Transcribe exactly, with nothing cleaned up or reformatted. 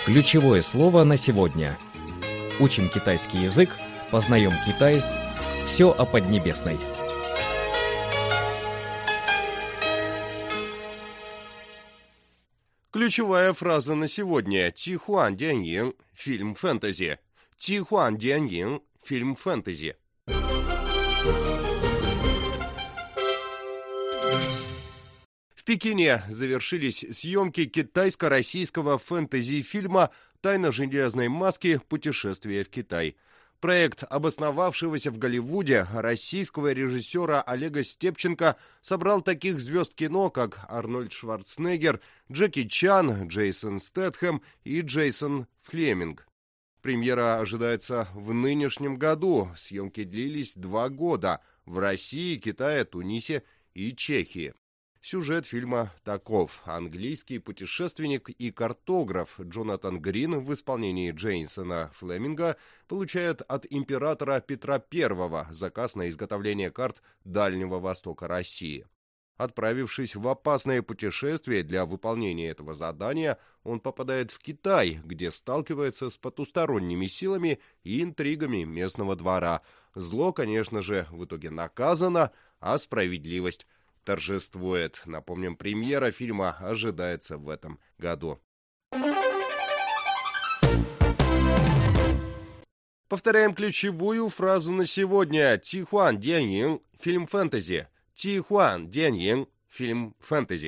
Ключевое слово на сегодня. Учим китайский язык, познаем Китай. Все о Поднебесной. Ключевая фраза на сегодня. Тихуан Дяньин. Фильм фэнтези. Тихуан Дяньин. Фильм фэнтези. В Пекине завершились съемки китайско-российского фэнтези-фильма «Тайна железной маски. Путешествие в Китай». Проект обосновавшегося в Голливуде российского режиссера Олега Степченко собрал таких звезд кино, как Арнольд Шварценеггер, Джеки Чан, Джейсон Стэтхэм и Джейсон Флеминг. Премьера ожидается в нынешнем году. Съемки длились два года в России, Китае, Тунисе и Чехии. Сюжет фильма таков. Английский путешественник и картограф Джонатан Грин в исполнении Джейсона Флеминга получает от императора Петра Первого заказ на изготовление карт Дальнего Востока России. Отправившись в опасное путешествие для выполнения этого задания, он попадает в Китай, где сталкивается с потусторонними силами и интригами местного двора. Зло, конечно же, в итоге наказано, а справедливость торжествует. Напомним, премьера фильма ожидается в этом году. Повторяем ключевую фразу на сегодня. Тихуан Дяньин. Фильм фэнтези. Тихуан Дяньин. Фильм фэнтези.